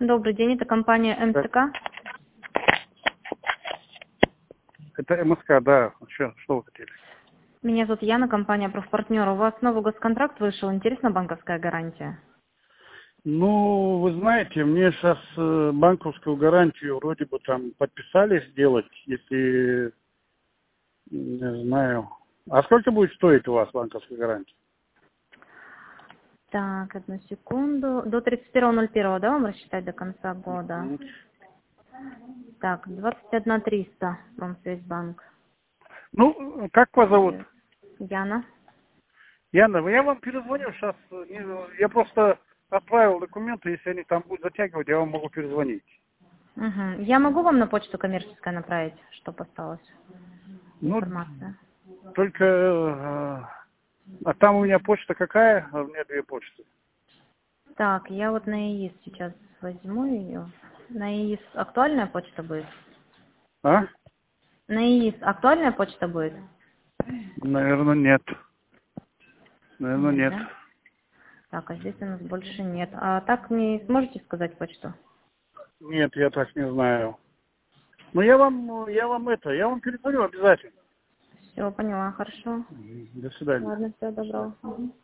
Добрый день, это компания Да. МСК. Это МСК, да. Что вы хотели? Меня зовут Яна, компания «Профпартнер». У вас новый госконтракт вышел, интересна банковская гарантия? Ну, вы знаете, мне сейчас банковскую гарантию вроде бы там подписали сделать, если, не знаю. А сколько будет стоить у вас банковская гарантия? Так, одну секунду. До 31.01, да, вам рассчитать до конца года? Мгм. Так, 21 300, Промсвязьбанк. Ну, как вас зовут? Яна. Яна, я вам перезвоню сейчас. Я просто отправил документы, если они там будут затягивать, я вам могу перезвонить. Угу. Я могу вам на почту коммерческую направить, чтобы осталась Ну, информация? только... а там у меня почта какая? А у меня две почты. Так, я вот на ИИС сейчас возьму ее. На ИИС актуальная почта будет? А? На ИИС актуальная почта будет? Наверное, нет. Наверное, Нет, нет. да? Так, а здесь у нас больше нет. А так мне сможете сказать почту? Нет, я так не знаю. Но я вам перезвоню обязательно. Все, поняла, хорошо. До свидания. Ладно, всего доброго. Мгм.